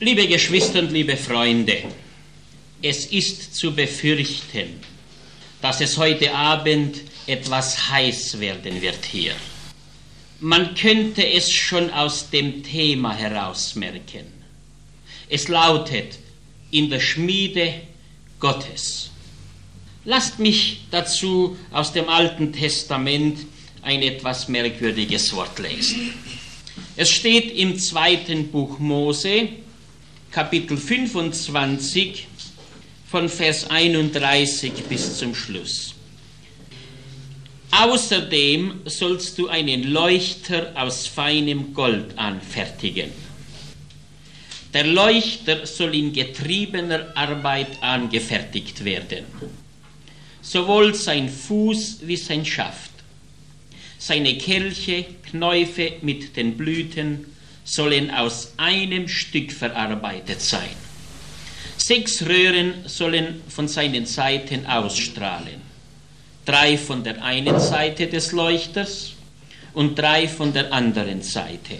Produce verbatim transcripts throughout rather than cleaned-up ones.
Liebe Geschwister und liebe Freunde, es ist zu befürchten, dass es heute Abend etwas heiß werden wird hier. Man könnte es schon aus dem Thema herausmerken. Es lautet: in der Schmiede Gottes. Lasst mich dazu aus dem Alten Testament ein etwas merkwürdiges Wort lesen. Es steht im zweiten Buch Mose, Kapitel fünfundzwanzig, von Vers einunddreißig bis zum Schluss. Außerdem sollst du einen Leuchter aus feinem Gold anfertigen. Der Leuchter soll in getriebener Arbeit angefertigt werden, sowohl sein Fuß wie sein Schaft. Seine Kelche, Knäufe mit den Blüten sollen aus einem Stück verarbeitet sein. Sechs Röhren sollen von seinen Seiten ausstrahlen, drei von der einen Seite des Leuchters und drei von der anderen Seite.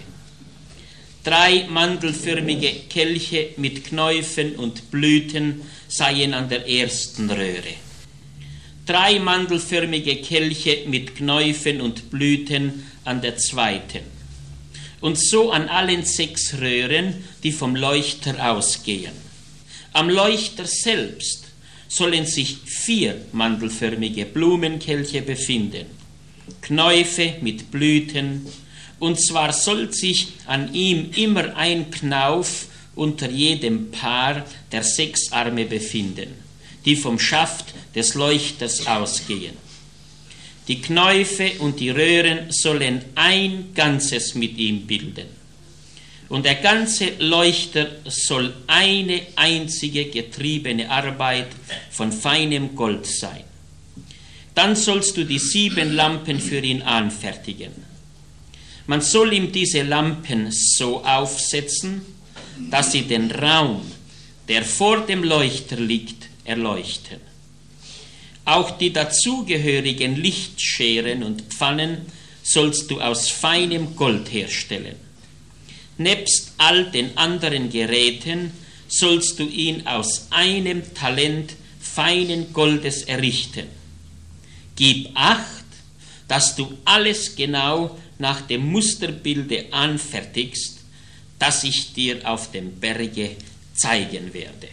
Drei mandelförmige Kelche mit Knäufen und Blüten seien an der ersten Röhre. Drei mandelförmige Kelche mit Knäufen und Blüten an der zweiten. Und so an allen sechs Röhren, die vom Leuchter ausgehen. Am Leuchter selbst sollen sich vier mandelförmige Blumenkelche befinden, Knäufe mit Blüten, und zwar soll sich an ihm immer ein Knauf unter jedem Paar der sechs Arme befinden, die vom Schaft des Leuchters ausgehen. Die Knäufe und die Röhren sollen ein Ganzes mit ihm bilden. Und der ganze Leuchter soll eine einzige getriebene Arbeit von feinem Gold sein. Dann sollst du die sieben Lampen für ihn anfertigen. Man soll ihm diese Lampen so aufsetzen, dass sie den Raum, der vor dem Leuchter liegt, erleuchten. Auch die dazugehörigen Lichtscheren und Pfannen sollst du aus feinem Gold herstellen. Nebst all den anderen Geräten sollst du ihn aus einem Talent feinen Goldes errichten. Gib Acht, dass du alles genau nach dem Musterbilde anfertigst, das ich dir auf dem Berge zeigen werde.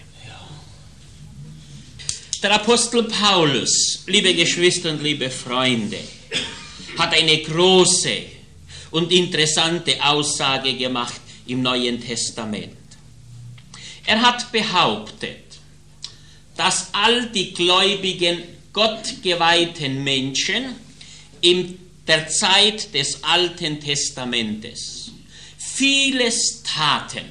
Der Apostel Paulus, liebe Geschwister und liebe Freunde, hat eine große und interessante Aussage gemacht im Neuen Testament. Er hat behauptet, dass all die gläubigen, gottgeweihten Menschen in der Zeit des Alten Testamentes vieles taten,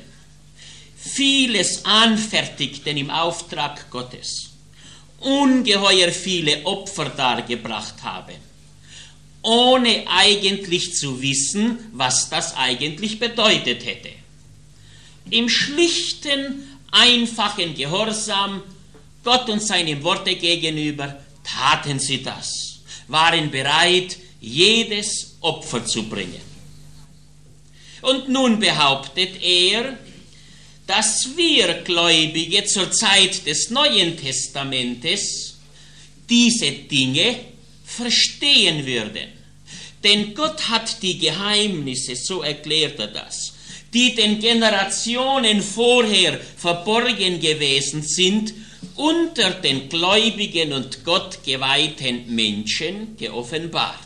vieles anfertigten im Auftrag Gottes, ungeheuer viele Opfer dargebracht haben, ohne eigentlich zu wissen, was das eigentlich bedeutet hätte. Im schlichten, einfachen Gehorsam Gott und seinem Worte gegenüber taten sie das, waren bereit, jedes Opfer zu bringen. Und nun behauptet er, dass wir Gläubige zur Zeit des Neuen Testamentes diese Dinge verstehen würden. Denn Gott hat die Geheimnisse, so erklärt er das, die den Generationen vorher verborgen gewesen sind, unter den gläubigen und gottgeweihten Menschen geoffenbart.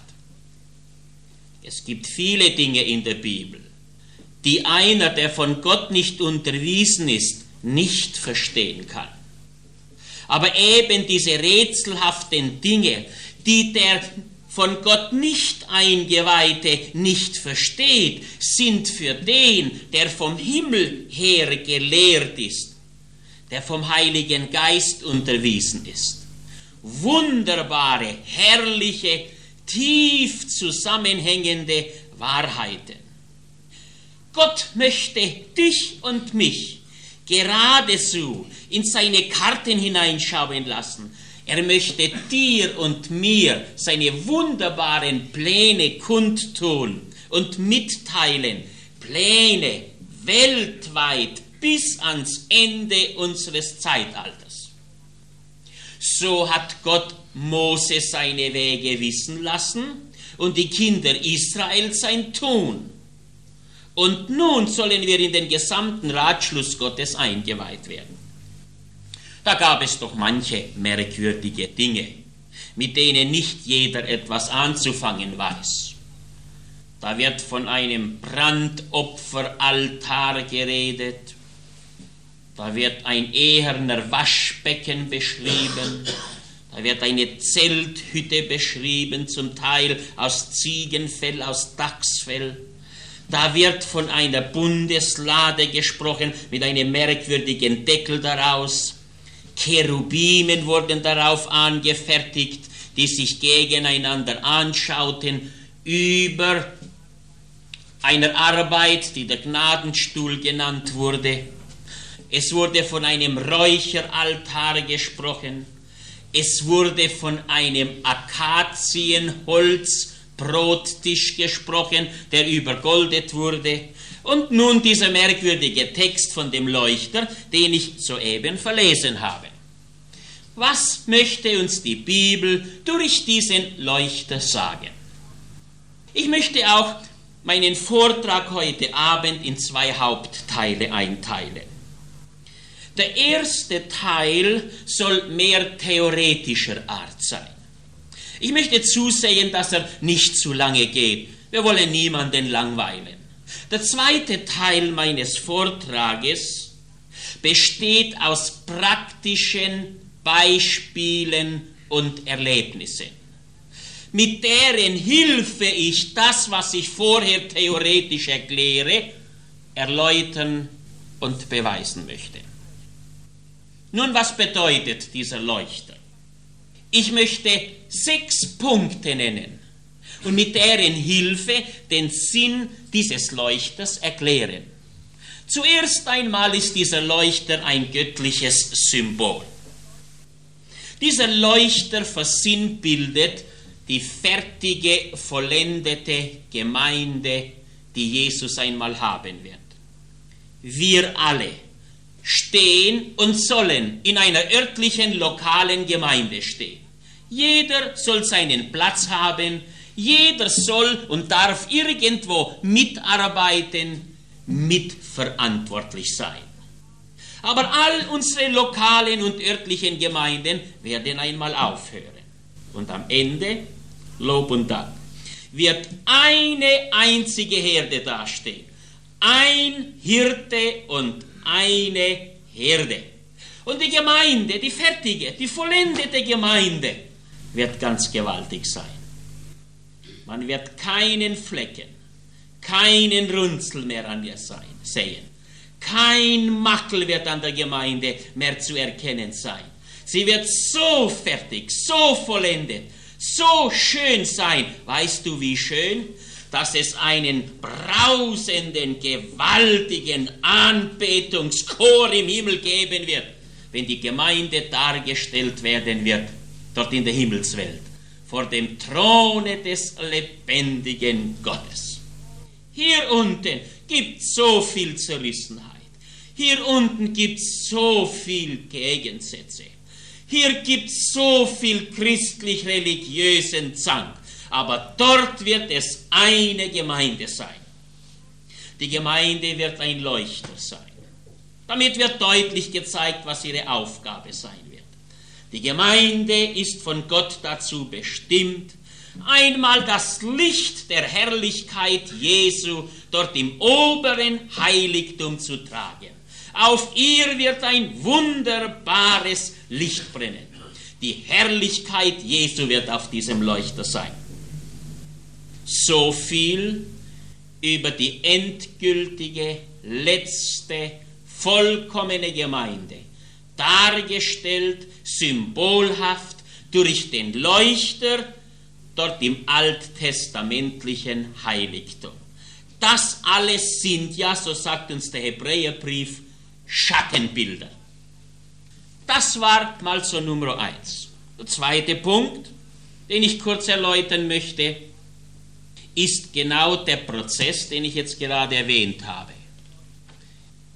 Es gibt viele Dinge in der Bibel, die einer, der von Gott nicht unterwiesen ist, nicht verstehen kann. Aber eben diese rätselhaften Dinge, die der von Gott nicht Eingeweihte nicht versteht, sind für den, der vom Himmel her gelehrt ist, der vom Heiligen Geist unterwiesen ist. Wunderbare, herrliche, tief zusammenhängende Wahrheiten. Gott möchte dich und mich geradezu in seine Karten hineinschauen lassen. Er möchte dir und mir seine wunderbaren Pläne kundtun und mitteilen. Pläne weltweit bis ans Ende unseres Zeitalters. So hat Gott Mose seine Wege wissen lassen und die Kinder Israels sein Tun. Und nun sollen wir in den gesamten Ratschluss Gottes eingeweiht werden. Da gab es doch manche merkwürdige Dinge, mit denen nicht jeder etwas anzufangen weiß. Da wird von einem Brandopferaltar geredet, da wird ein eherner Waschbecken beschrieben, da wird eine Zelthütte beschrieben, zum Teil aus Ziegenfell, aus Dachsfell. Da wird von einer Bundeslade gesprochen mit einem merkwürdigen Deckel daraus. Cherubimen wurden darauf angefertigt, die sich gegeneinander anschauten, über einer Arbeit, die der Gnadenstuhl genannt wurde. Es wurde von einem Räucheraltar gesprochen. Es wurde von einem Akazienholz-Brottisch gesprochen, der übergoldet wurde. Und nun dieser merkwürdige Text von dem Leuchter, den ich soeben verlesen habe. Was möchte uns die Bibel durch diesen Leuchter sagen? Ich möchte auch meinen Vortrag heute Abend in zwei Hauptteile einteilen. Der erste Teil soll mehr theoretischer Art sein. Ich möchte zusehen, dass er nicht zu lange geht. Wir wollen niemanden langweilen. Der zweite Teil meines Vortrages besteht aus praktischen Beispielen und Erlebnissen, mit deren Hilfe ich das, was ich vorher theoretisch erkläre, erläutern und beweisen möchte. Nun, was bedeutet dieser Leuchter? Ich möchte sechs Punkte nennen und mit deren Hilfe den Sinn dieses Leuchters erklären. Zuerst einmal ist dieser Leuchter ein göttliches Symbol. Dieser Leuchter versinnbildet die fertige, vollendete Gemeinde, die Jesus einmal haben wird. Wir alle stehen und sollen in einer örtlichen, lokalen Gemeinde stehen. Jeder soll seinen Platz haben, jeder soll und darf irgendwo mitarbeiten, mitverantwortlich sein. Aber all unsere lokalen und örtlichen Gemeinden werden einmal aufhören. Und am Ende, Lob und Dank, wird eine einzige Herde dastehen. Ein Hirte und eine Herde. Und die Gemeinde, die fertige, die vollendete Gemeinde, wird ganz gewaltig sein. Man wird keinen Flecken, keinen Runzel mehr an ihr sein, sehen. Kein Makel wird an der Gemeinde mehr zu erkennen sein. Sie wird so fertig, so vollendet, so schön sein. Weißt du, wie schön? Dass es einen brausenden, gewaltigen Anbetungschor im Himmel geben wird, wenn die Gemeinde dargestellt werden wird, dort in der Himmelswelt, vor dem Throne des lebendigen Gottes. Hier unten gibt es so viel Zerrissenheit. Hier unten gibt es so viel Gegensätze. Hier gibt es so viel christlich-religiösen Zank. Aber dort wird es eine Gemeinde sein. Die Gemeinde wird ein Leuchter sein. Damit wird deutlich gezeigt, was ihre Aufgabe sein wird. Die Gemeinde ist von Gott dazu bestimmt, einmal das Licht der Herrlichkeit Jesu dort im oberen Heiligtum zu tragen. Auf ihr wird ein wunderbares Licht brennen. Die Herrlichkeit Jesu wird auf diesem Leuchter sein. So viel über die endgültige, letzte, vollkommene Gemeinde, dargestellt, symbolhaft durch den Leuchter dort im alttestamentlichen Heiligtum. Das alles sind ja, so sagt uns der Hebräerbrief, Schattenbilder. Das war mal so Nummer eins. Der zweite Punkt, den ich kurz erläutern möchte, ist genau der Prozess, den ich jetzt gerade erwähnt habe.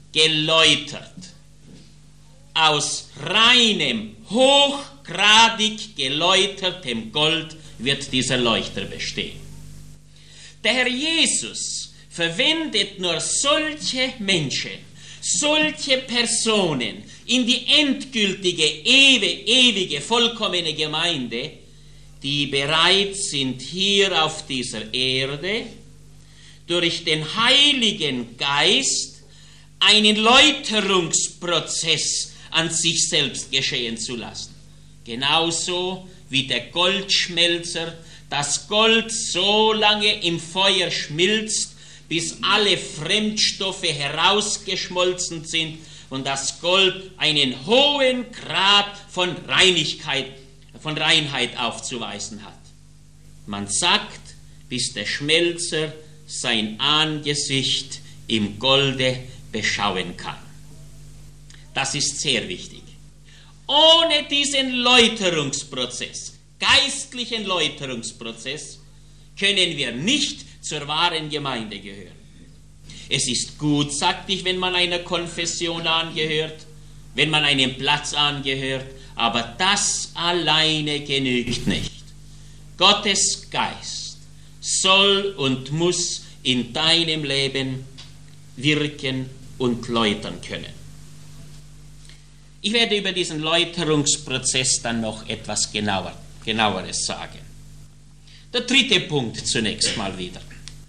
geläutert. Aus reinem, hochgradig geläutertem Gold wird dieser Leuchter bestehen. Der Herr Jesus verwendet nur solche Menschen, solche Personen in die endgültige, ewige, ewige, vollkommene Gemeinde, die bereit sind, hier auf dieser Erde durch den Heiligen Geist einen Läuterungsprozess an sich selbst geschehen zu lassen. Genauso wie der Goldschmelzer das Gold so lange im Feuer schmilzt, bis alle Fremdstoffe herausgeschmolzen sind und das Gold einen hohen Grad von Reinigkeit, von Reinheit aufzuweisen hat. Man sagt, bis der Schmelzer sein Angesicht im Golde beschauen kann. Das ist sehr wichtig. Ohne diesen Läuterungsprozess, geistlichen Läuterungsprozess, können wir nicht zur wahren Gemeinde gehören. Es ist gut, sagte ich, wenn man einer Konfession angehört, wenn man einem Platz angehört, aber das alleine genügt nicht. Gottes Geist soll und muss in deinem Leben wirken und läutern können. Ich werde über diesen Läuterungsprozess dann noch etwas genauer, genaueres sagen. Der dritte Punkt zunächst mal wieder.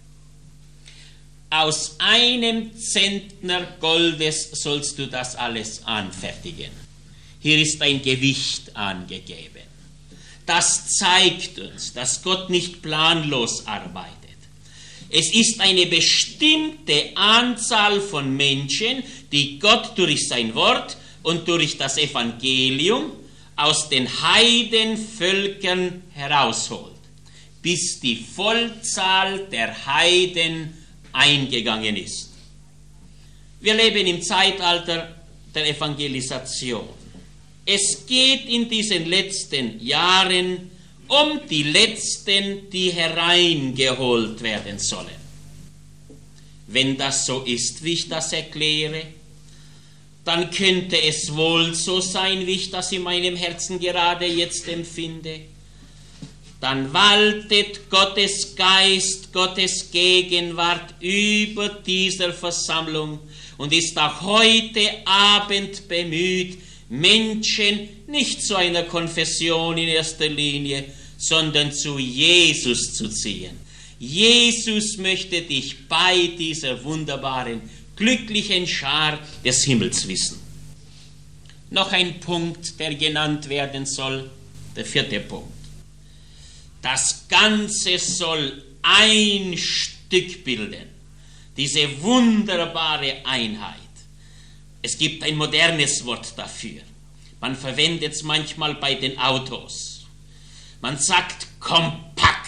Aus einem Zentner Goldes sollst du das alles anfertigen. Hier ist ein Gewicht angegeben. Das zeigt uns, dass Gott nicht planlos arbeitet. Es ist eine bstimmte Anzahl von Menschen, die Gott durch sein Wort und durch das Evangelium aus den Heidenvölkern herausholt, bis die Vollzahl der Heiden eingegangen ist. Wir leben im Zeitalter der Evangelisation. Es geht in diesen letzten Jahren um die Letzten, die hereingeholt werden sollen. Wenn das so ist, wie ich das erkläre, dann könnte es wohl so sein, wie ich das in meinem Herzen gerade jetzt empfinde. Dann waltet Gottes Geist, Gottes Gegenwart über dieser Versammlung und ist auch heute Abend bemüht, Menschen nicht zu einer Konfession in erster Linie, sondern zu Jesus zu ziehen. Jesus möchte dich bei dieser wunderbaren, glücklichen Schar des Himmels wissen. Noch ein Punkt, der genannt werden soll, der vierte Punkt. Das Ganze soll ein Stück bilden, diese wunderbare Einheit. Es gibt ein modernes Wort dafür. Man verwendet es manchmal bei den Autos. Man sagt kompakt.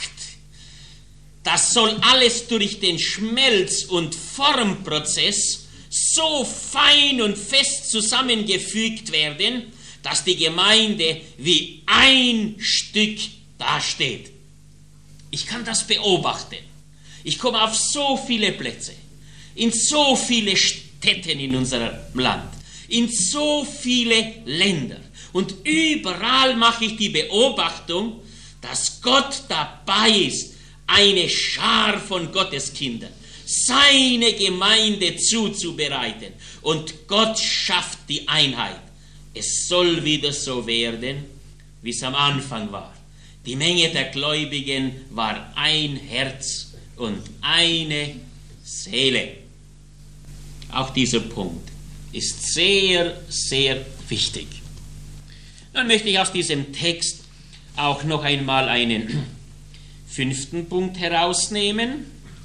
Das soll alles durch den Schmelz- und Formprozess so fein und fest zusammengefügt werden, dass die Gemeinde wie ein Stück dasteht. Ich kann das beobachten. Ich komme auf so viele Plätze, in so viele Städten in unserem Land, in so viele Länder. Und überall mache ich die Beobachtung, dass Gott dabei ist, eine Schar von Gotteskindern, seine Gemeinde zuzubereiten. Und Gott schafft die Einheit. Es soll wieder so werden, wie es am Anfang war. Die Menge der Gläubigen war ein Herz und eine Seele. Auch dieser Punkt ist sehr, sehr wichtig. Dann möchte ich aus diesem Text auch noch einmal einen fünften Punkt herausnehmen.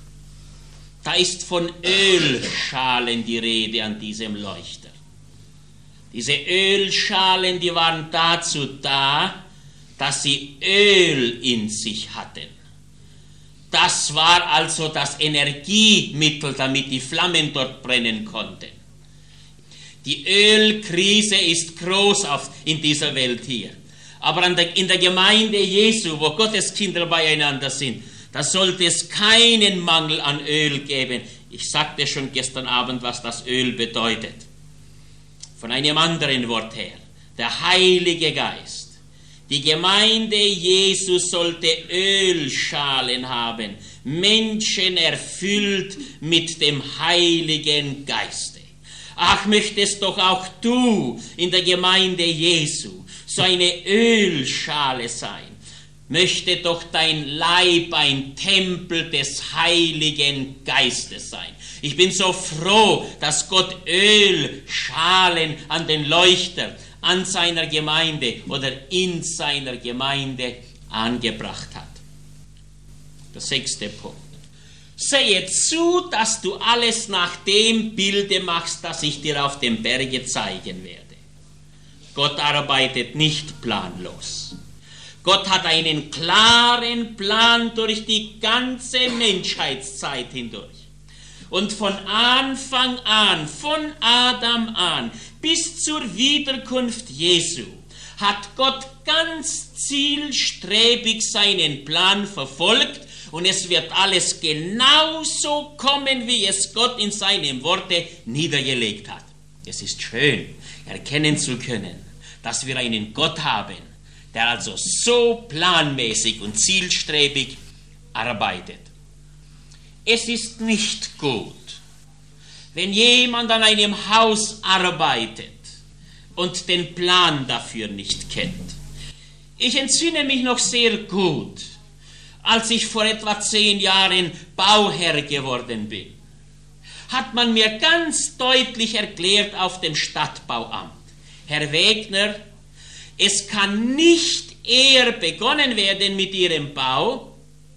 Da ist von Ölschalen die Rede an diesem Leuchter. Diese Ölschalen, die waren dazu da, dass sie Öl in sich hatten. Das war also das Energiemittel, damit die Flammen dort brennen konnten. Die Ölkrise ist groß auf, in dieser Welt hier. Aber an der, in der Gemeinde Jesu, wo Gottes Kinder beieinander sind, da sollte es keinen Mangel an Öl geben. Ich sagte schon gestern Abend, was das Öl bedeutet. Von einem anderen Wort her, der Heilige Geist. Die Gemeinde Jesu sollte Ölschalen haben, Menschen erfüllt mit dem Heiligen Geiste. Ach, möchtest doch auch du in der Gemeinde Jesu so eine Ölschale sein. Möchte doch dein Leib ein Tempel des Heiligen Geistes sein. Ich bin so froh, dass Gott Ölschalen an den Leuchter, an seiner Gemeinde oder in seiner Gemeinde angebracht hat. Der sechste Punkt. Sehe zu, dass du alles nach dem Bilde machst, das ich dir auf dem Berge zeigen werde. Gott arbeitet nicht planlos. Gott hat einen klaren Plan durch die ganze Menschheitszeit hindurch. Und von Anfang an, von Adam an, bis zur Wiederkunft Jesu, hat Gott ganz zielstrebig seinen Plan verfolgt und es wird alles genauso kommen, wie es Gott in seinem Worte niedergelegt hat. Es ist schön, erkennen zu können, dass wir einen Gott haben, der also so planmäßig und zielstrebig arbeitet. Es ist nicht gut, wenn jemand an einem Haus arbeitet und den Plan dafür nicht kennt. Ich entsinne mich noch sehr gut, als ich vor etwa zehn Jahren Bauherr geworden bin, hat man mir ganz deutlich erklärt auf dem Stadtbauamt: Herr Wegner, es kann nicht eher begonnen werden mit Ihrem Bau,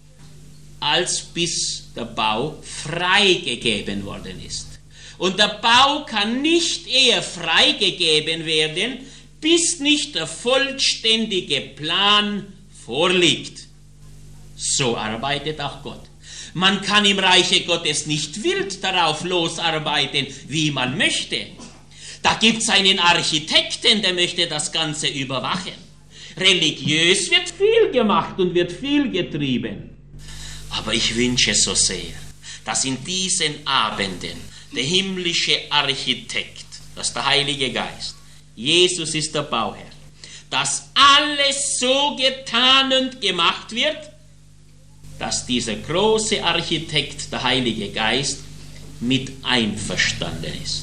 als bis der Bau freigegeben worden ist. Und der Bau kann nicht eher freigegeben werden, bis nicht der vollständige Plan vorliegt. So arbeitet auch Gott. Man kann im Reiche Gottes nicht wild darauf losarbeiten, wie man möchte. Da gibt es einen Architekten, der möchte das Ganze überwachen. Religiös wird viel gemacht und wird viel getrieben. Aber ich wünsche so sehr, dass in diesen Abenden der himmlische Architekt, das ist der Heilige Geist, Jesus ist der Bauherr, dass alles so getan und gemacht wird, dass dieser große Architekt, der Heilige Geist, mit einverstanden ist.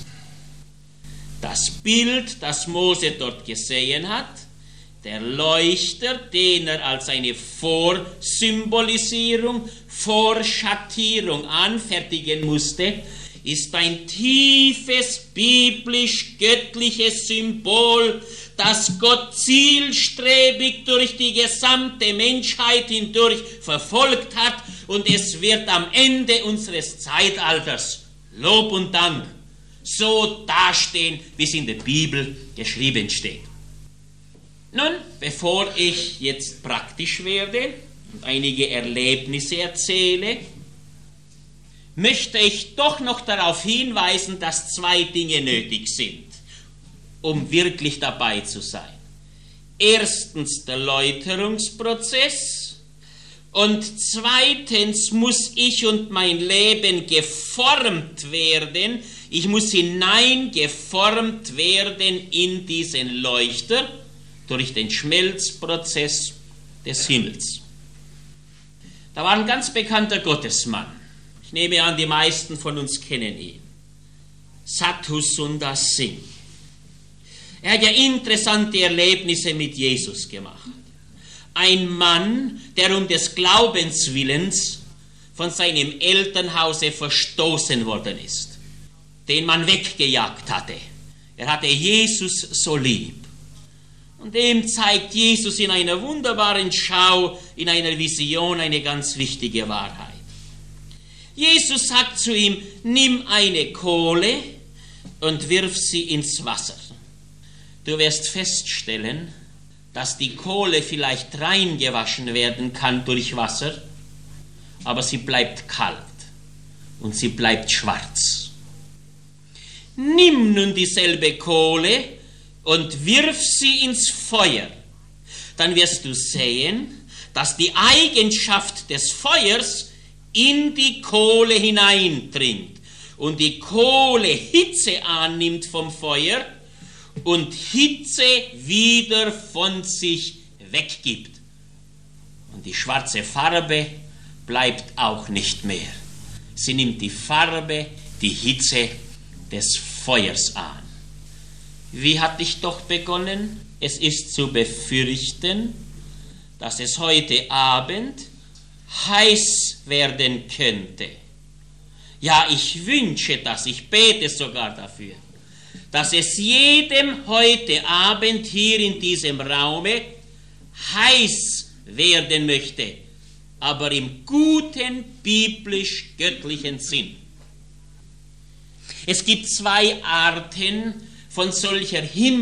Das Bild, das Mose dort gesehen hat, der Leuchter, den er als eine Vorsymbolisierung, Vorschattierung anfertigen musste, ist ein tiefes, biblisch-göttliches Symbol, das Gott zielstrebig durch die gesamte Menschheit hindurch verfolgt hat, und es wird am Ende unseres Zeitalters, Lob und Dank, so dastehen, wie es in der Bibel geschrieben steht. Nun, bevor ich jetzt praktisch werde und einige Erlebnisse erzähle, möchte ich doch noch darauf hinweisen, dass zwei Dinge nötig sind, um wirklich dabei zu sein. Erstens der Läuterungsprozess und zweitens muss ich und mein Leben geformt werden. Ich muss hineingeformt werden in diesen Leuchter durch den Schmelzprozess des Himmels. Da war ein ganz bekannter Gottesmann. Ich nehme an, die meisten von uns kennen ihn. Sadhu Sundar Singh. Er hat ja interessante Erlebnisse mit Jesus gemacht. Ein Mann, der um des Glaubens willens von seinem Elternhause verstoßen worden ist, den man weggejagt hatte. Er hatte Jesus so lieb. Und dem zeigt Jesus in einer wunderbaren Schau, in einer Vision eine ganz wichtige Wahrheit. Jesus sagt zu ihm: Nimm eine Kohle und wirf sie ins Wasser. Du wirst feststellen, dass die Kohle vielleicht reingewaschen werden kann durch Wasser, aber sie bleibt kalt und sie bleibt schwarz. Nimm nun dieselbe Kohle und wirf sie ins Feuer. Dann wirst du sehen, dass die Eigenschaft des Feuers in die Kohle hineindringt und die Kohle Hitze annimmt vom Feuer und Hitze wieder von sich weggibt. Und die schwarze Farbe bleibt auch nicht mehr. Sie nimmt die Farbe, die Hitze des Feuers an. Wie hatte ich doch begonnen? Es ist zu befürchten, dass es heute Abend heiß werden könnte. Ja, ich wünsche das, ich bete sogar dafür, dass es jedem heute Abend hier in diesem Raume heiß werden möchte, aber im guten, biblisch-göttlichen Sinn. Es gibt zwei Arten von solcher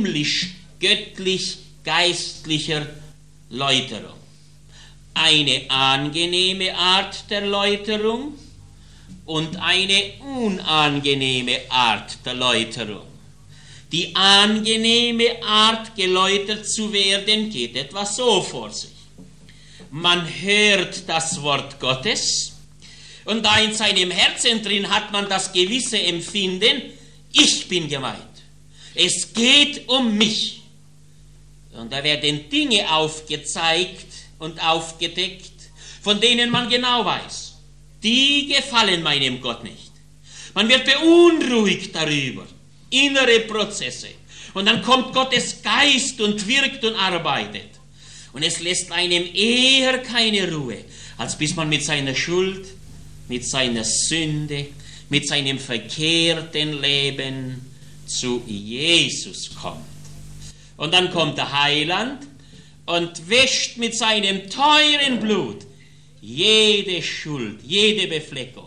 himmlisch-göttlich-geistlicher Läuterung. Eine angenehme Art der Läuterung und eine unangenehme Art der Läuterung. Die angenehme Art, geläutert zu werden, geht etwa so vor sich. Man hört das Wort Gottes und da in seinem Herzen drin hat man das gewisse Empfinden, ich bin gemeint. Es geht um mich. Und da werden Dinge aufgezeigt und aufgedeckt, von denen man genau weiß, die gefallen meinem Gott nicht. Man wird beunruhigt darüber, innere Prozesse. Und dann kommt Gottes Geist und wirkt und arbeitet. Und es lässt einem eher keine Ruhe, als bis man mit seiner Schuld, mit seiner Sünde, mit seinem verkehrten Leben zu Jesus kommt. Und dann kommt der Heiland und wäscht mit seinem teuren Blut jede Schuld, jede Befleckung,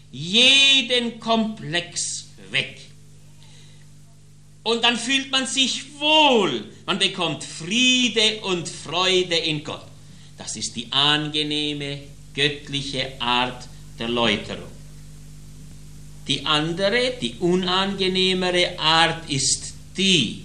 jeden Komplex weg. Und dann fühlt man sich wohl, man bekommt Friede und Freude in Gott. Das ist die angenehme, göttliche Art der Läuterung. Die andere, die unangenehmere Art ist die,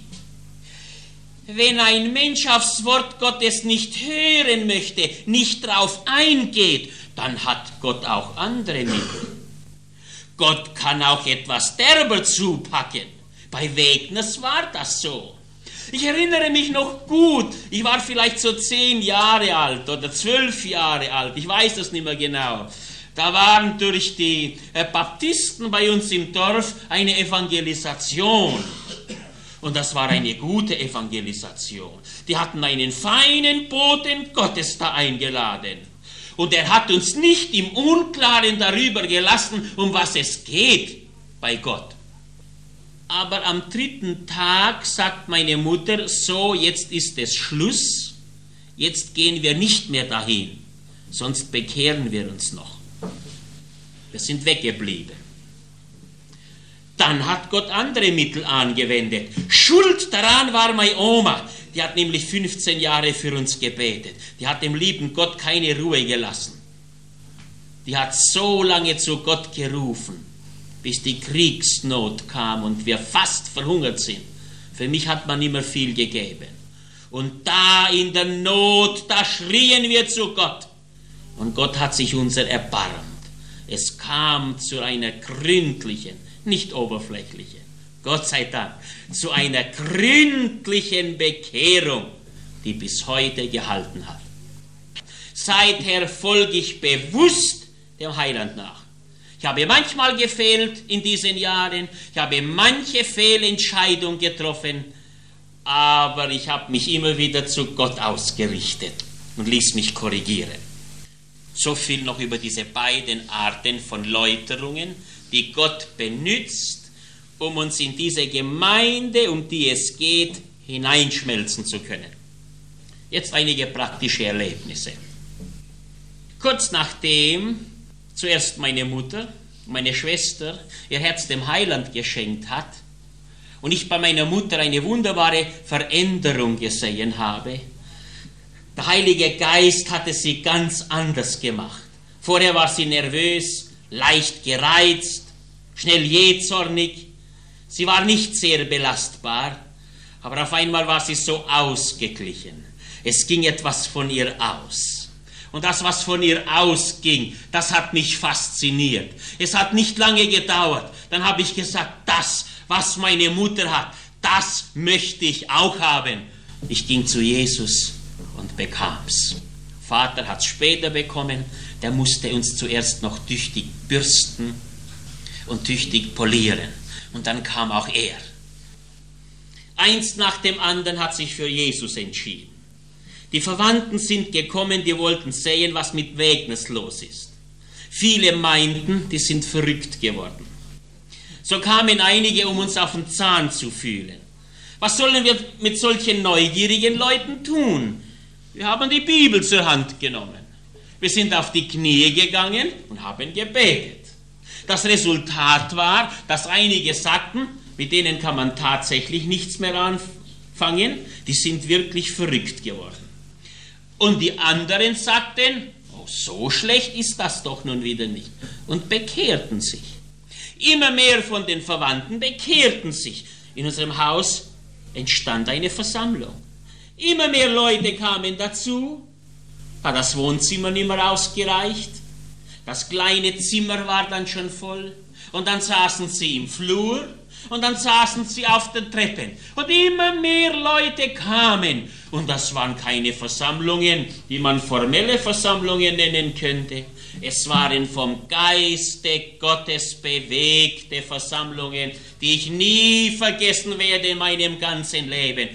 wenn ein Mensch aufs Wort Gottes nicht hören möchte, nicht drauf eingeht, dann hat Gott auch andere Mittel. Gott kann auch etwas derber zupacken. Bei Wegners war das so. Ich erinnere mich noch gut, ich war vielleicht so zehn Jahre alt oder zwölf Jahre alt, ich weiß das nicht mehr genau. Da waren durch die äh, Baptisten bei uns im Dorf eine Evangelisation. Und das war eine gute Evangelisation. Die hatten einen feinen Boten Gottes da eingeladen. Und er hat uns nicht im Unklaren darüber gelassen, um was es geht bei Gott. Aber am dritten Tag sagt meine Mutter, so, jetzt ist es Schluss, jetzt gehen wir nicht mehr dahin, sonst bekehren wir uns noch. Wir sind weggeblieben. Dann hat Gott andere Mittel angewendet. Schuld daran war meine Oma. Die hat nämlich fünfzehn Jahre für uns gebetet. Die hat dem lieben Gott keine Ruhe gelassen. Die hat so lange zu Gott gerufen, bis die Kriegsnot kam und wir fast verhungert sind. Für mich hat man immer viel gegeben. Und da in der Not, da schrien wir zu Gott. Und Gott hat sich unser erbarmt. Es kam zu einer gründlichen, nicht oberflächlichen, Gott sei Dank, zu einer gründlichen Bekehrung, die bis heute gehalten hat. Seither folge ich bewusst dem Heiland nach. Ich habe manchmal gefehlt in diesen Jahren, ich habe manche Fehlentscheidung getroffen, aber ich habe mich immer wieder zu Gott ausgerichtet und ließ mich korrigieren. So viel noch über diese beiden Arten von Läuterungen, die Gott benutzt, um uns in diese Gemeinde, um die es geht, hineinschmelzen zu können. Jetzt einige praktische Erlebnisse. Kurz nachdem zuerst meine Mutter, meine Schwester, ihr Herz dem Heiland geschenkt hat und ich bei meiner Mutter eine wunderbare Veränderung gesehen habe, der Heilige Geist hatte sie ganz anders gemacht. Vorher war sie nervös, leicht gereizt, schnell jähzornig. Sie war nicht sehr belastbar, aber auf einmal war sie so ausgeglichen. Es ging etwas von ihr aus. Und das, was von ihr ausging, das hat mich fasziniert. Es hat nicht lange gedauert. Dann habe ich gesagt, das, was meine Mutter hat, das möchte ich auch haben. Ich ging zu Jesus und bekam's. Vater hat es später bekommen. Der musste uns zuerst noch tüchtig bürsten und tüchtig polieren. Und dann kam auch er. Eins nach dem anderen hat sich für Jesus entschieden. Die Verwandten sind gekommen, die wollten sehen, was mit Wegnes los ist. Viele meinten, die sind verrückt geworden. So kamen einige, um uns auf den Zahn zu fühlen. Was sollen wir mit solchen neugierigen Leuten tun? Wir haben die Bibel zur Hand genommen. Wir sind auf die Knie gegangen und haben gebetet. Das Resultat war, dass einige sagten, mit denen kann man tatsächlich nichts mehr anfangen, die sind wirklich verrückt geworden. Und die anderen sagten, oh, so schlecht ist das doch nun wieder nicht, und bekehrten sich. Immer mehr von den Verwandten bekehrten sich. In unserem Haus entstand eine Versammlung. Immer mehr Leute kamen dazu, hat das Wohnzimmer nicht mehr ausgereicht, das kleine Zimmer war dann schon voll, und dann saßen sie im Flur, und dann saßen sie auf den Treppen. Und immer mehr Leute kamen. Und das waren keine Versammlungen, die man formelle Versammlungen nennen könnte. Es waren vom Geiste Gottes bewegte Versammlungen, die ich nie vergessen werde in meinem ganzen Leben.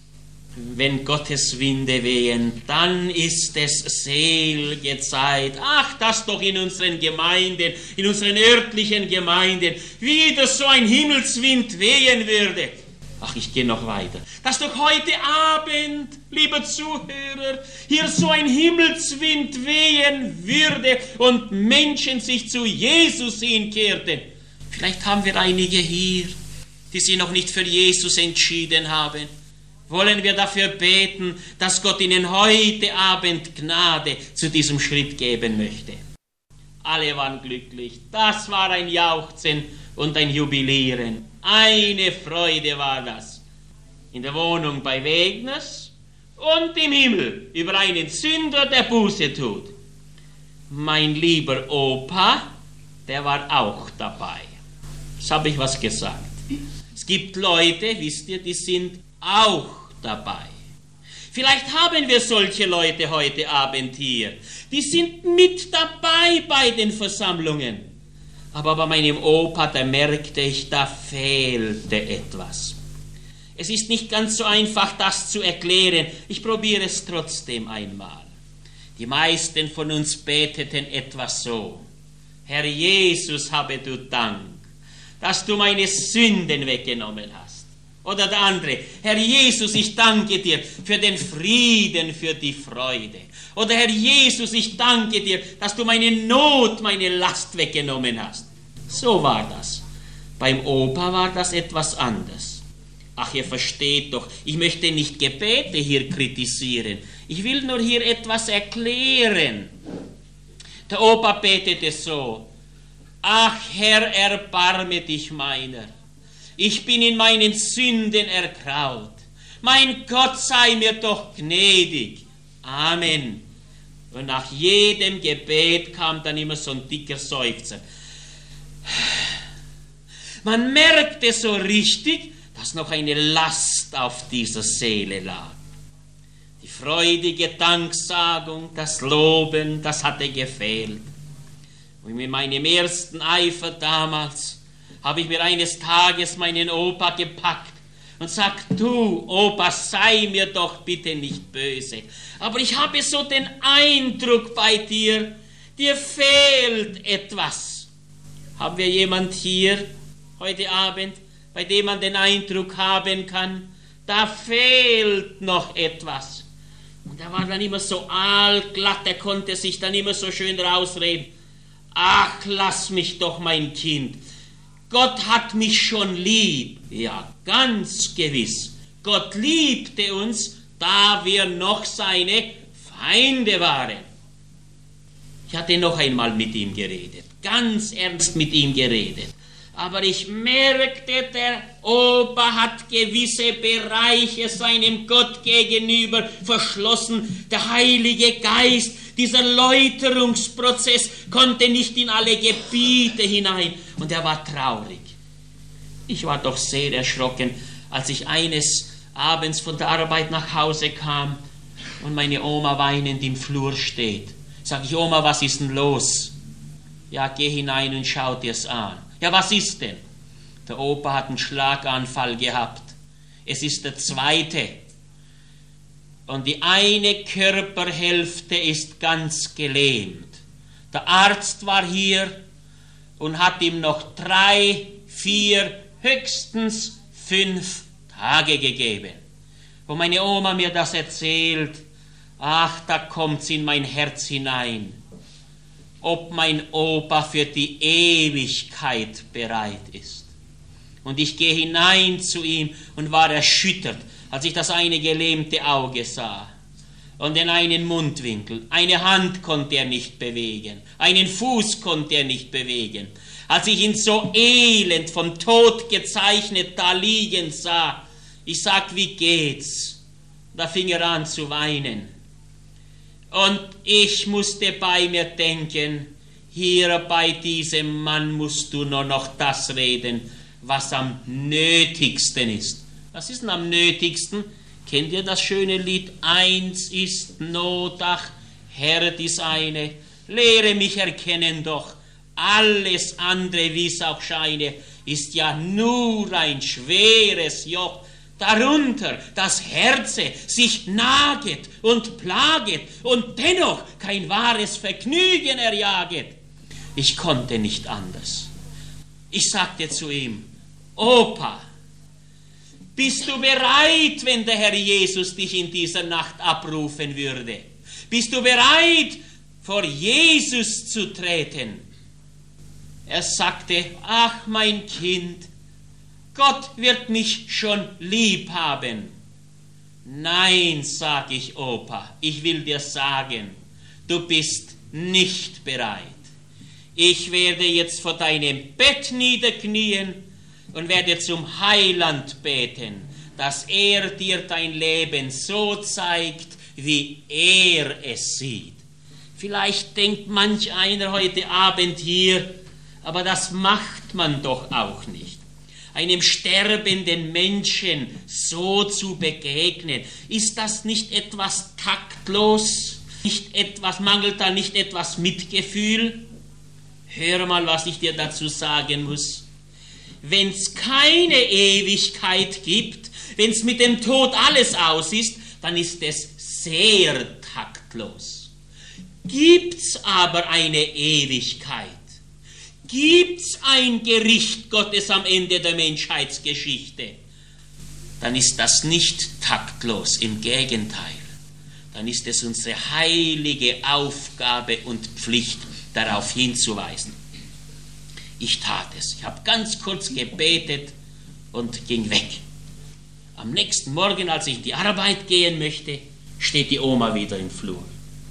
Wenn Gottes Winde wehen, dann ist es selige Zeit. Ach, dass doch in unseren Gemeinden, in unseren örtlichen Gemeinden wieder so ein Himmelswind wehen würde. Ach, ich gehe noch weiter. Dass doch heute Abend, lieber Zuhörer, hier so ein Himmelswind wehen würde und Menschen sich zu Jesus hinkehrten. Vielleicht haben wir einige hier, die sich noch nicht für Jesus entschieden haben. Wollen wir dafür beten, dass Gott ihnen heute Abend Gnade zu diesem Schritt geben möchte. Alle waren glücklich. Das war ein Jauchzen und ein Jubilieren. Eine Freude war das. In der Wohnung bei Wegners und im Himmel über einen Sünder, der Buße tut. Mein lieber Opa, der war auch dabei. Das habe ich was gesagt. Es gibt Leute, wisst ihr, die sind auch dabei. Vielleicht haben wir solche Leute heute Abend hier. Die sind mit dabei bei den Versammlungen. Aber bei meinem Opa, da merkte ich, da fehlte etwas. Es ist nicht ganz so einfach, das zu erklären. Ich probiere es trotzdem einmal. Die meisten von uns beteten etwas so: Herr Jesus, habe du Dank, dass du meine Sünden weggenommen hast. Oder der andere: Herr Jesus, ich danke dir für den Frieden, für die Freude. Oder Herr Jesus, ich danke dir, dass du meine Not, meine Last weggenommen hast. So war das. Beim Opa war das etwas anders. Ach, ihr versteht doch, ich möchte nicht Gebete hier kritisieren. Ich will nur hier etwas erklären. Der Opa betete so: Ach Herr, erbarme dich meiner. Ich bin in meinen Sünden ergraut. Mein Gott, sei mir doch gnädig. Amen. Und nach jedem Gebet kam dann immer so ein dicker Seufzer. Man merkte so richtig, dass noch eine Last auf dieser Seele lag. Die freudige Danksagung, das Loben, das hatte gefehlt. Und mit meinem ersten Eifer damals habe ich mir eines Tages meinen Opa gepackt und sagt: Du, Opa, sei mir doch bitte nicht böse, aber ich habe so den Eindruck bei dir, dir fehlt etwas. Haben wir jemand hier heute Abend, bei dem man den Eindruck haben kann, da fehlt noch etwas? Und er war dann immer so aalglatt, er konnte sich dann immer so schön rausreden: Ach, lass mich doch, mein Kind. Gott hat mich schon lieb. Ja, ganz gewiss. Gott liebte uns, da wir noch seine Feinde waren. Ich hatte noch einmal mit ihm geredet, ganz ernst mit ihm geredet. Aber ich merkte, der Opa hat gewisse Bereiche seinem Gott gegenüber verschlossen. Der Heilige Geist, Dieser Läuterungsprozess konnte nicht in alle Gebiete hinein und er war traurig. Ich war doch sehr erschrocken, als ich eines Abends von der Arbeit nach Hause kam und meine Oma weinend im Flur steht. Sag ich, Oma, was ist denn los? Ja, geh hinein und schau dir's an. Ja, was ist denn? Der Opa hat einen Schlaganfall gehabt. Es ist der zweite. Und die eine Körperhälfte ist ganz gelähmt. Der Arzt war hier und hat ihm noch drei, vier, höchstens fünf Tage gegeben. Wo meine Oma mir das erzählt, ach, da kommt's in mein Herz hinein. Ob mein Opa für die Ewigkeit bereit ist. Und ich gehe hinein zu ihm und war erschüttert, als ich das eine gelähmte Auge sah und den einen Mundwinkel. Eine Hand konnte er nicht bewegen, einen Fuß konnte er nicht bewegen. Als ich ihn so elend vom Tod gezeichnet da liegen sah, ich sag, wie geht's? Da fing er an zu weinen. Und ich musste bei mir denken, hier bei diesem Mann musst du nur noch das reden, was am nötigsten ist. Was ist denn am nötigsten? Kennt ihr das schöne Lied? Eins ist Not, ach, Herr, dies eine. Lehre mich erkennen doch, alles andere, wie's auch scheine, ist ja nur ein schweres Joch. Darunter das Herze sich naget und plaget und dennoch kein wahres Vergnügen erjaget. Ich konnte nicht anders. Ich sagte zu ihm, Opa, bist du bereit, wenn der Herr Jesus dich in dieser Nacht abrufen würde? Bist du bereit, vor Jesus zu treten? Er sagte, ach mein Kind, Gott wird mich schon lieb haben. Nein, sag ich, Opa, ich will dir sagen, du bist nicht bereit. Ich werde jetzt vor deinem Bett niederknien und werde zum Heiland beten, dass er dir dein Leben so zeigt, wie er es sieht. Vielleicht denkt manch einer heute Abend hier, aber das macht man doch auch nicht. Einem sterbenden Menschen so zu begegnen, ist das nicht etwas taktlos? Nicht etwas, mangelt da nicht etwas Mitgefühl? Hör mal, was ich dir dazu sagen muss. Wenn es keine Ewigkeit gibt, wenn es mit dem Tod alles aus ist, dann ist es sehr taktlos. Gibt's aber eine Ewigkeit, gibt's ein Gericht Gottes am Ende der Menschheitsgeschichte, dann ist das nicht taktlos, im Gegenteil. Dann ist es unsere heilige Aufgabe und Pflicht, darauf hinzuweisen. Ich tat es. Ich habe ganz kurz gebetet und ging weg. Am nächsten Morgen, als ich in die Arbeit gehen möchte, steht die Oma wieder im Flur.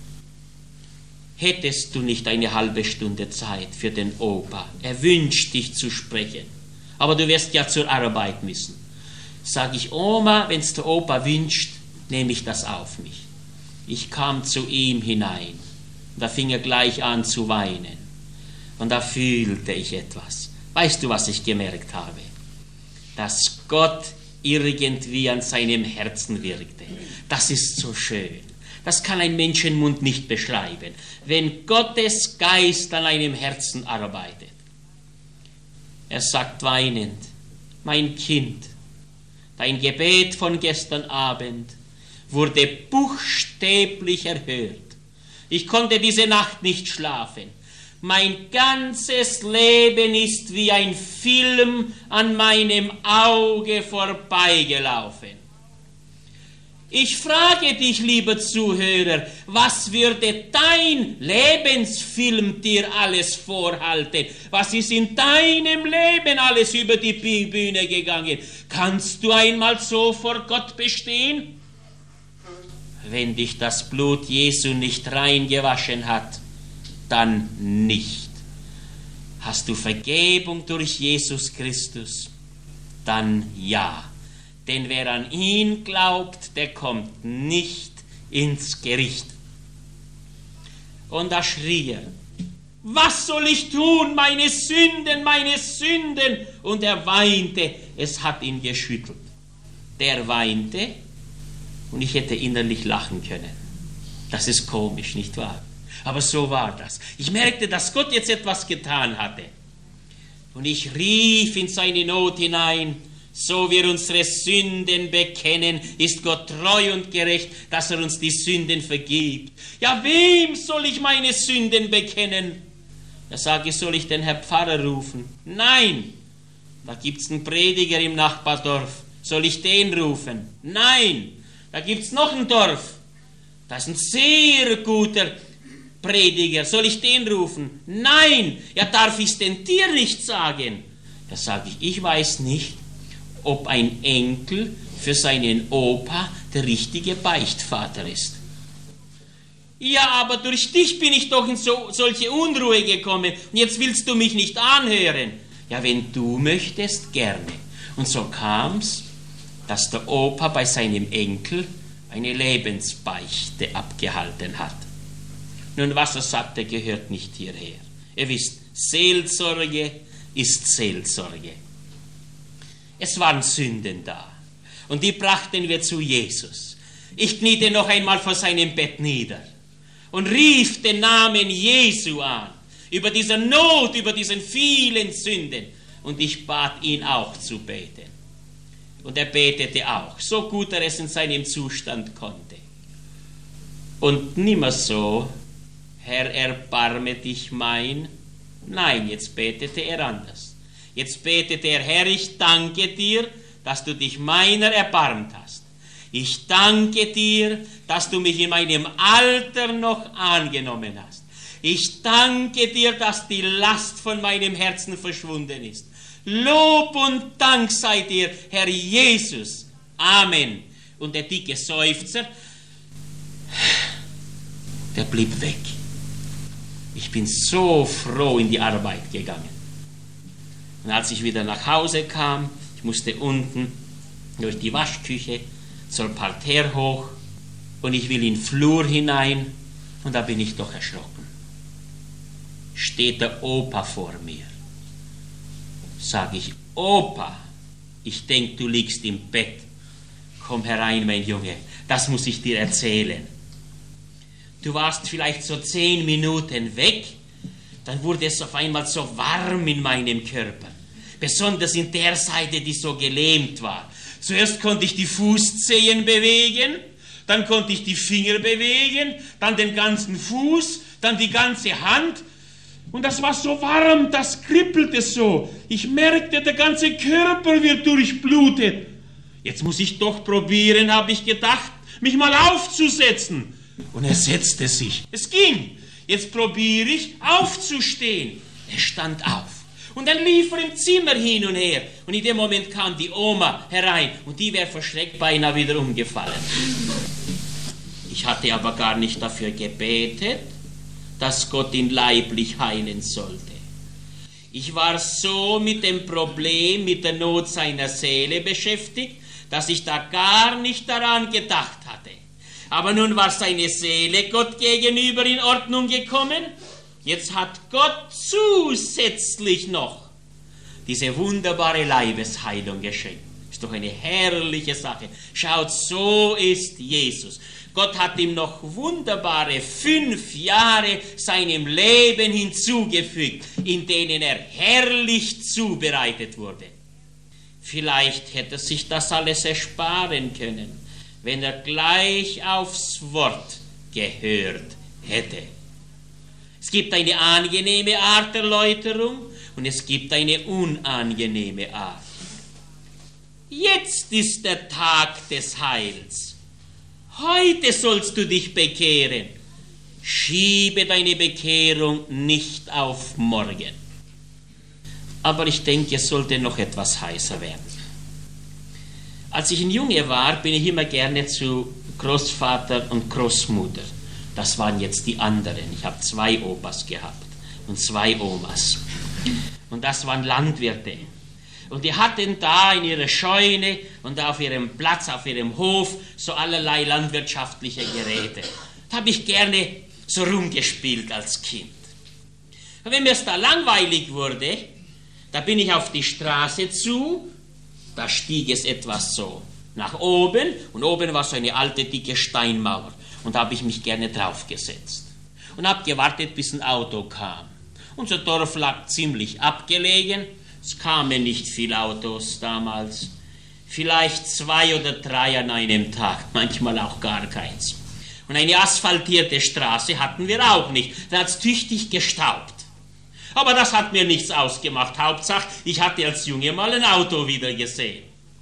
Hättest du nicht eine halbe Stunde Zeit für den Opa? Er wünscht dich zu sprechen, aber du wirst ja zur Arbeit müssen. Sag ich, Oma, wenn's der Opa wünscht, nehme ich das auf mich. Ich kam zu ihm hinein, da fing er gleich an zu weinen. Und da fühlte ich etwas. Weißt du, was ich gemerkt habe? Dass Gott irgendwie an seinem Herzen wirkte. Das ist so schön. Das kann ein Menschenmund nicht beschreiben. Wenn Gottes Geist an einem Herzen arbeitet. Er sagt weinend, mein Kind, dein Gebet von gestern Abend wurde buchstäblich erhört. Ich konnte diese Nacht nicht schlafen. Mein ganzes Leben ist wie ein Film an meinem Auge vorbeigelaufen. Ich frage dich, lieber Zuhörer, was würde dein Lebensfilm dir alles vorhalten? Was ist in deinem Leben alles über die Bühne gegangen? Kannst du einmal so vor Gott bestehen? Wenn dich das Blut Jesu nicht reingewaschen hat, dann nicht. Hast du Vergebung durch Jesus Christus? Dann ja. Denn wer an ihn glaubt, der kommt nicht ins Gericht. Und da schrie er: Was soll ich tun? Meine Sünden, meine Sünden! Und er weinte, es hat ihn geschüttelt. Der weinte und ich hätte innerlich lachen können. Das ist komisch, nicht wahr? Aber so war das. Ich merkte, dass Gott jetzt etwas getan hatte. Und ich rief in seine Not hinein: So wir unsere Sünden bekennen, ist Gott treu und gerecht, dass er uns die Sünden vergibt. Ja, wem soll ich meine Sünden bekennen? Da sage ich, soll ich den Herrn Pfarrer rufen? Nein, da gibt es einen Prediger im Nachbardorf. Soll ich den rufen? Nein, da gibt es noch ein Dorf. Das ist ein sehr guter Prediger. Soll ich den rufen? Nein, ja, darf ich es denn dir nicht sagen? Da sage ich, ich weiß nicht, ob ein Enkel für seinen Opa der richtige Beichtvater ist. Ja, aber durch dich bin ich doch in so, solche Unruhe gekommen und jetzt willst du mich nicht anhören. Ja, wenn du möchtest, gerne. Und so kam's, dass der Opa bei seinem Enkel eine Lebensbeichte abgehalten hat. Nun, was er sagte, gehört nicht hierher. Ihr wisst, Seelsorge ist Seelsorge. Es waren Sünden da und die brachten wir zu Jesus. Ich kniete noch einmal vor seinem Bett nieder und rief den Namen Jesu an, über diese Not, über diesen vielen Sünden. Und ich bat ihn auch zu beten. Und er betete auch, so gut er es in seinem Zustand konnte. Und nimmer so: Herr, erbarme dich mein. Nein, jetzt betete er anders. Jetzt betete er: Herr, ich danke dir, dass du dich meiner erbarmt hast. Ich danke dir, dass du mich in meinem Alter noch angenommen hast. Ich danke dir, dass die Last von meinem Herzen verschwunden ist. Lob und Dank sei dir, Herr Jesus. Amen. Und der dicke Seufzer, der blieb weg. Ich bin so froh in die Arbeit gegangen. Und als ich wieder nach Hause kam, ich musste unten durch die Waschküche zur Parterre hoch und ich will in den Flur hinein und da bin ich doch erschrocken. Steht der Opa vor mir. Sag ich: Opa, ich denke, du liegst im Bett. Komm herein, mein Junge, das muss ich dir erzählen. Du warst vielleicht so zehn Minuten weg, dann wurde es auf einmal so warm in meinem Körper. Besonders in der Seite, die so gelähmt war. Zuerst konnte ich die Fußzehen bewegen, dann konnte ich die Finger bewegen, dann den ganzen Fuß, dann die ganze Hand. Und das war so warm, das kribbelte so. Ich merkte, der ganze Körper wird durchblutet. Jetzt muss ich doch probieren, habe ich gedacht, mich mal aufzusetzen. Und er setzte sich. Es ging. Jetzt probiere ich aufzustehen. Er stand auf. Und dann lief er im Zimmer hin und her. Und in dem Moment kam die Oma herein. Und die wäre verschreckt beinahe wieder umgefallen. Ich hatte aber gar nicht dafür gebetet, dass Gott ihn leiblich heilen sollte. Ich war so mit dem Problem, mit der Not seiner Seele beschäftigt, dass ich da gar nicht daran gedacht hatte. Aber nun war seine Seele Gott gegenüber in Ordnung gekommen. Jetzt hat Gott zusätzlich noch diese wunderbare Leibesheilung geschenkt. Ist doch eine herrliche Sache. Schaut, so ist Jesus. Gott hat ihm noch wunderbare fünf Jahre seinem Leben hinzugefügt, in denen er herrlich zubereitet wurde. Vielleicht hätte er sich das alles ersparen können, wenn er gleich aufs Wort gehört hätte. Es gibt eine angenehme Art der Läuterung und es gibt eine unangenehme Art. Jetzt ist der Tag des Heils. Heute sollst du dich bekehren. Schiebe deine Bekehrung nicht auf morgen. Aber ich denke, es sollte noch etwas heißer werden. Als ich ein Junge war, bin ich immer gerne zu Großvater und Großmutter. Das waren jetzt die anderen. Ich habe zwei Opas gehabt und zwei Omas. Und das waren Landwirte. Und die hatten da in ihrer Scheune und auf ihrem Platz, auf ihrem Hof, so allerlei landwirtschaftliche Geräte. Da habe ich gerne so rumgespielt als Kind. Und wenn mir es da langweilig wurde, da bin ich auf die Straße zu, da stieg es etwas so nach oben und oben war so eine alte, dicke Steinmauer und da habe ich mich gerne draufgesetzt und habe gewartet, bis ein Auto kam. Unser Dorf lag ziemlich abgelegen, es kamen nicht viele Autos damals, vielleicht zwei oder drei an einem Tag, manchmal auch gar keins. Und eine asphaltierte Straße hatten wir auch nicht, da hat es tüchtig gestaubt. Aber das hat mir nichts ausgemacht, Hauptsache, ich hatte als Junge mal ein Auto wieder gesehen.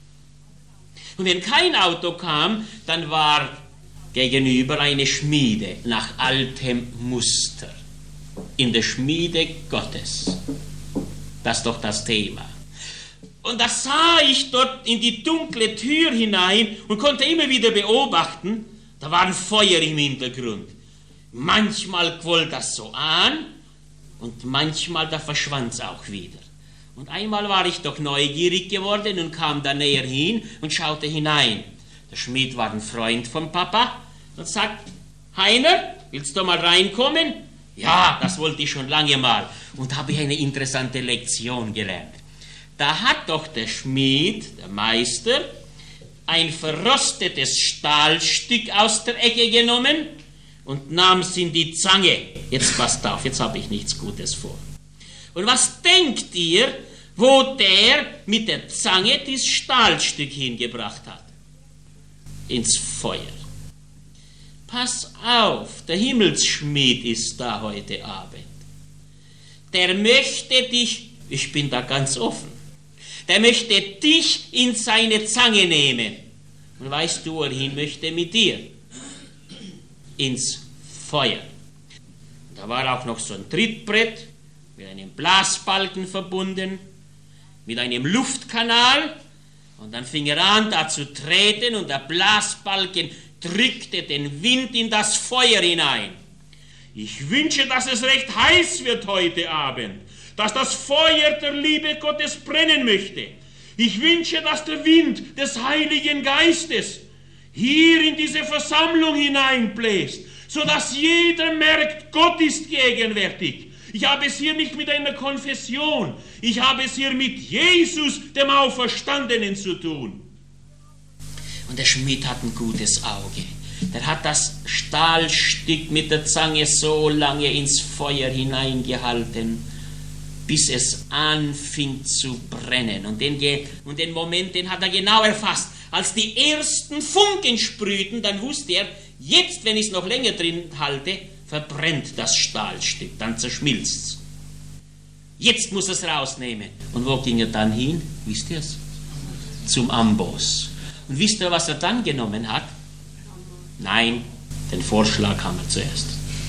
Und wenn kein Auto kam, dann war gegenüber eine Schmiede nach altem Muster. In der Schmiede Gottes. Das ist doch das Thema. Und da sah ich dort in die dunkle Tür hinein und konnte immer wieder beobachten, da war ein Feuer im Hintergrund. Manchmal quoll das so an und manchmal da verschwand es auch wieder. Und einmal war ich doch neugierig geworden und kam da näher hin und schaute hinein. Der Schmied war ein Freund von Papa und sagt, Heiner, willst du mal reinkommen? Ja, das wollte ich schon lange mal. Und da habe ich eine interessante Lektion gelernt. Da hat doch der Schmied, der Meister, ein verrostetes Stahlstück aus der Ecke genommen und nahm es in die Zange. Jetzt passt auf, jetzt habe ich nichts Gutes vor. Und was denkt ihr, wo der mit der Zange dieses Stahlstück hingebracht hat? Ins Feuer. Pass auf, der Himmelsschmied ist da heute Abend. Der möchte dich, ich bin da ganz offen, der möchte dich in seine Zange nehmen. Und weißt du, wohin möchte mit dir? Ins Feuer. Da war auch noch so ein Trittbrett mit einem Blasbalken verbunden, mit einem Luftkanal. Und dann fing er an, da zu treten und der Blasbalken drückte den Wind in das Feuer hinein. Ich wünsche, dass es recht heiß wird heute Abend, dass das Feuer der Liebe Gottes brennen möchte. Ich wünsche, dass der Wind des Heiligen Geistes hier in diese Versammlung hineinbläst, sodass jeder merkt, Gott ist gegenwärtig. Ich habe es hier nicht mit einer Konfession, ich habe es hier mit Jesus, dem Auferstandenen, zu tun. Und der Schmied hat ein gutes Auge. Der hat das Stahlstück mit der Zange so lange ins Feuer hineingehalten, bis es anfing zu brennen. Und den, und den Moment, den hat er genau erfasst. Als die ersten Funken sprühten, dann wusste er, jetzt, wenn ich es noch länger drin halte, verbrennt das Stahlstück, dann zerschmilzt es. Jetzt muss er es rausnehmen. Und wo ging er dann hin? Wisst ihr es? Zum Amboss. Und wisst ihr, was er dann genommen hat? Nein, den Vorschlag haben wir zuerst.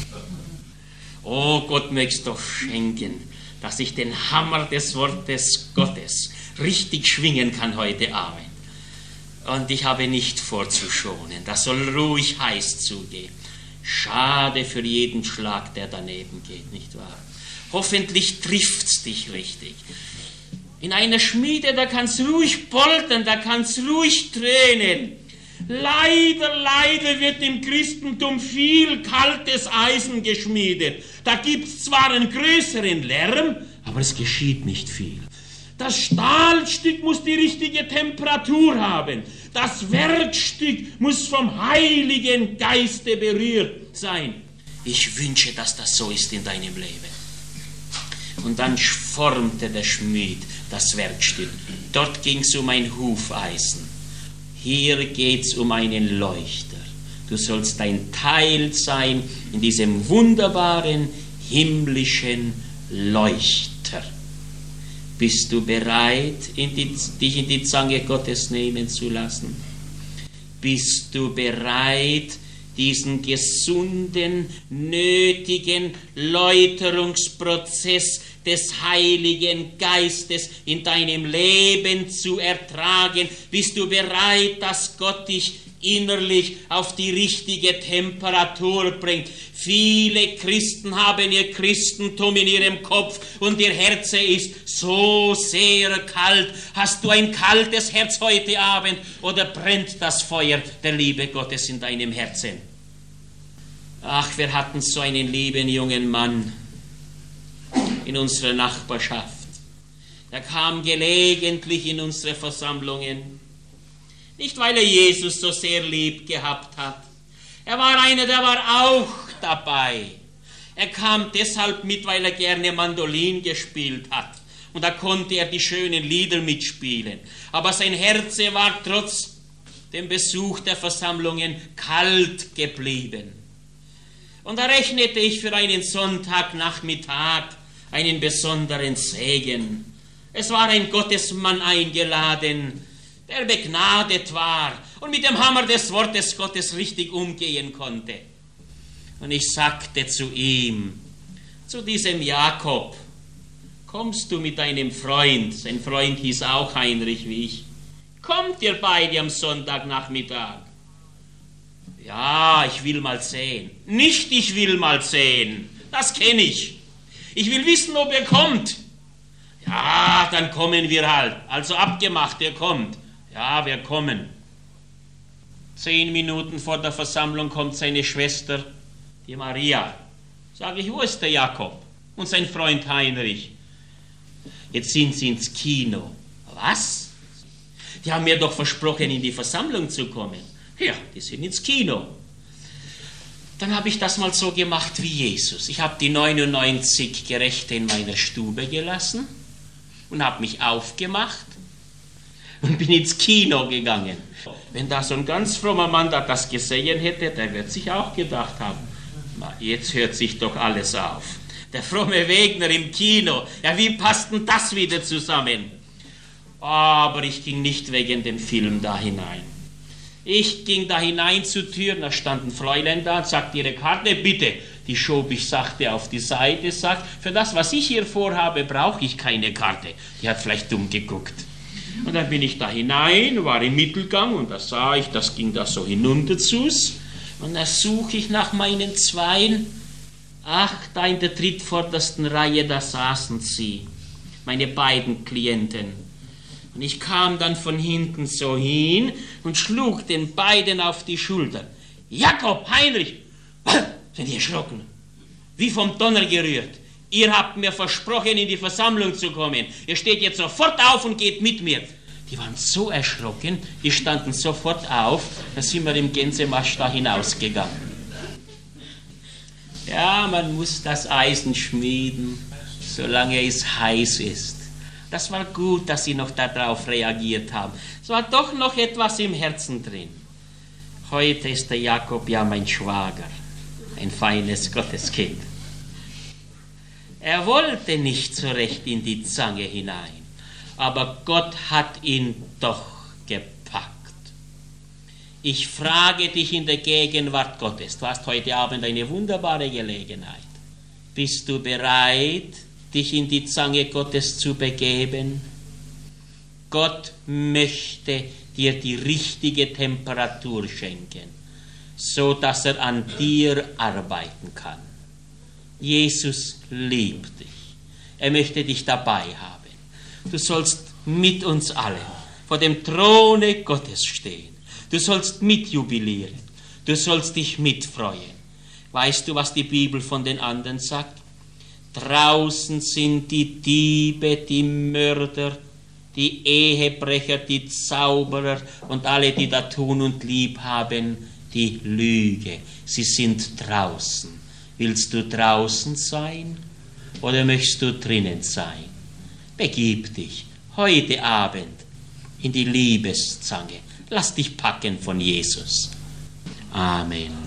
Oh, Gott möcht's doch schenken, dass ich den Hammer des Wortes Gottes richtig schwingen kann heute Abend. Und ich habe nicht vorzuschonen, das soll ruhig heiß zugehen. Schade für jeden Schlag, der daneben geht, nicht wahr? Hoffentlich trifft's dich richtig. In einer Schmiede, da kann's ruhig poltern, da kann's ruhig tränen. Leider, leider wird im Christentum viel kaltes Eisen geschmiedet. Da gibt's zwar einen größeren Lärm, aber es geschieht nicht viel. Das Stahlstück muss die richtige Temperatur haben. Das Werkstück muss vom Heiligen Geiste berührt sein. Ich wünsche, dass das so ist in deinem Leben. Und dann formte der Schmied das Werkstück. Dort ging es um ein Hufeisen. Hier geht es um einen Leuchter. Du sollst ein Teil sein in diesem wunderbaren himmlischen Leuchter. Bist du bereit, in die, dich in die Zange Gottes nehmen zu lassen? Bist du bereit, diesen gesunden, nötigen Läuterungsprozess des Heiligen Geistes in deinem Leben zu ertragen? Bist du bereit, dass Gott dich innerlich auf die richtige Temperatur bringt? Viele Christen haben ihr Christentum in ihrem Kopf und ihr Herz ist so sehr kalt. Hast du ein kaltes Herz heute Abend oder brennt das Feuer der Liebe Gottes in deinem Herzen? Ach, wir hatten so einen lieben jungen Mann in unserer Nachbarschaft. Er kam gelegentlich in unsere Versammlungen. Nicht, weil er Jesus so sehr lieb gehabt hat. Er war einer, der war auch dabei. Er kam deshalb mit, weil er gerne Mandolin gespielt hat. Und da konnte er die schönen Lieder mitspielen. Aber sein Herz war trotz dem Besuch der Versammlungen kalt geblieben. Und da rechnete ich für einen Sonntagnachmittag einen besonderen Segen. Es war ein Gottesmann eingeladen, der begnadet war und mit dem Hammer des Wortes Gottes richtig umgehen konnte. Und ich sagte zu ihm, zu diesem Jakob, kommst du mit deinem Freund, sein Freund hieß auch Heinrich wie ich, kommt ihr beide am Sonntagnachmittag? Ja, ich will mal sehen. Nicht, ich will mal sehen, das kenne ich. Ich will wissen, ob er kommt. Ja, dann kommen wir halt. Also abgemacht, er kommt. Ja, wir kommen. Zehn Minuten vor der Versammlung kommt seine Schwester, die Maria. Sage ich, wo ist der Jakob? Und sein Freund Heinrich. Jetzt sind sie ins Kino. Was? Die haben mir doch versprochen, in die Versammlung zu kommen. Ja, die sind ins Kino. Dann habe ich das mal so gemacht wie Jesus. Ich habe die neunundneunzig Gerechte in meiner Stube gelassen und habe mich aufgemacht und bin ins Kino gegangen. Wenn da so ein ganz frommer Mann da das gesehen hätte, der wird sich auch gedacht haben, na, jetzt hört sich doch alles auf. Der fromme Wegner im Kino, ja, wie passt denn das wieder zusammen? Aber ich ging nicht wegen dem Film da hinein. Ich ging da hinein zur Tür, da stand ein Fräulein da und sagte, ihre Karte bitte. Die schob ich sachte auf die Seite, sagt, für das, was ich hier vorhabe, brauche ich keine Karte. Die hat vielleicht dumm geguckt. Und dann bin ich da hinein, war im Mittelgang und da sah ich, das ging da so hinunter zu's. Und da suche ich nach meinen Zweien. Ach, da in der drittvordersten Reihe, da saßen sie, meine beiden Klienten. Und ich kam dann von hinten so hin und schlug den beiden auf die Schulter. Jakob, Heinrich, sind die erschrocken, wie vom Donner gerührt. Ihr habt mir versprochen, in die Versammlung zu kommen. Ihr steht jetzt sofort auf und geht mit mir. Die waren so erschrocken, die standen sofort auf, da sind wir im Gänsemarsch da hinausgegangen. Ja, man muss das Eisen schmieden, solange es heiß ist. Das war gut, dass sie noch darauf reagiert haben. Es war doch noch etwas im Herzen drin. Heute ist der Jakob ja mein Schwager, ein feines Gotteskind. Er wollte nicht so recht in die Zange hinein, aber Gott hat ihn doch gepackt. Ich frage dich in der Gegenwart Gottes, du hast heute Abend eine wunderbare Gelegenheit. Bist du bereit, dich in die Zange Gottes zu begeben? Gott möchte dir die richtige Temperatur schenken, so dass er an dir arbeiten kann. Jesus liebt dich. Er möchte dich dabei haben. Du sollst mit uns allen vor dem Throne Gottes stehen. Du sollst mitjubilieren. Du sollst dich mitfreuen. Weißt du, was die Bibel von den anderen sagt? Draußen sind die Diebe, die Mörder, die Ehebrecher, die Zauberer und alle, die da tun und lieb haben, die Lüge. Sie sind draußen. Willst du draußen sein oder möchtest du drinnen sein? Begib dich heute Abend in die Liebeszange. Lass dich packen von Jesus. Amen.